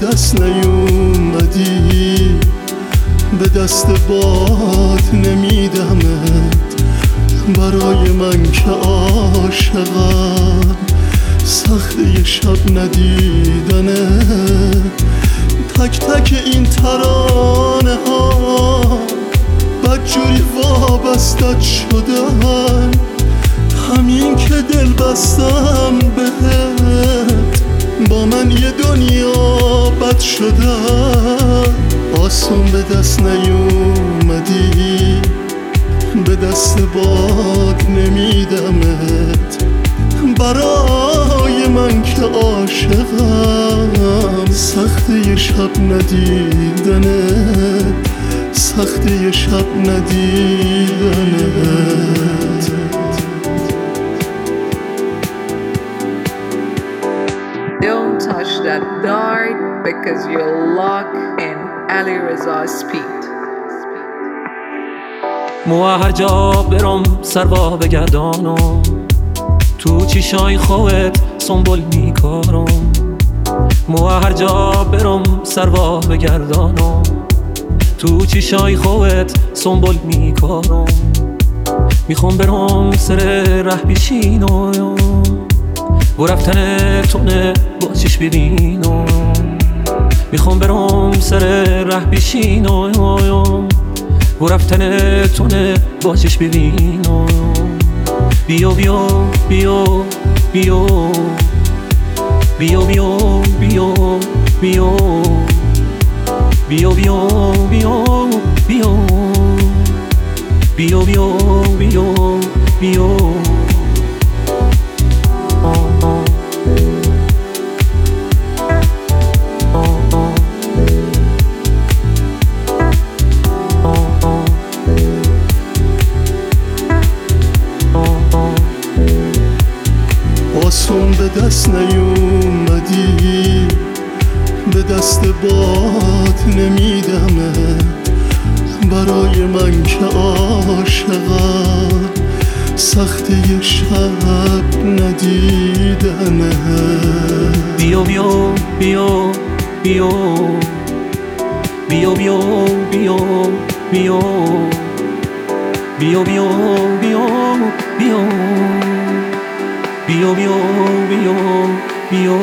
دست نیومدی، به دست باد نمیدمت. برای من که عاشقم سخت یه شب ندیدنه. تک تک این ترانه ها بدجوری وابستت شدن، همین که دل بستم بهت با من یه دنیا بد شدن. آسون به دست نیومدی، به دست باد نمیدمت. برای من که عاشقم سخت یه شب ندیدنت، سخت یه شب ندیدنت. Don't touch that dart because you're locked in Ali Reza's speed. مو هر جا برم سروا بگردانم، تو چیشای خوت سنبول میکارم. مو هر جا برم سروا بگردانم، تو چیشای خوت سنبول میکارم. میخوام برم سر ره بشینم و رفتن تونه با چش ببینم. میخوام برم سر ره بشینم و رفتن تونه با چش ببینم. بیا بیا بیا بیا بیا بیا بیا بیا بیا بیا بیا بیا بیا بیا بیا بیا. آسون به دست نیومدی، به دست باد نمیدمت. برای من که عاشقم سخت یه شب ندیدنه. بیا بیا بیا بیا بیا بیا بیا بیا بیا بیا بیا بیا بیا بیا بیا بیا.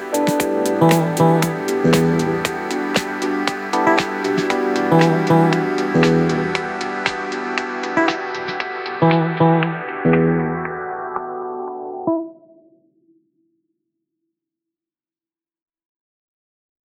Oh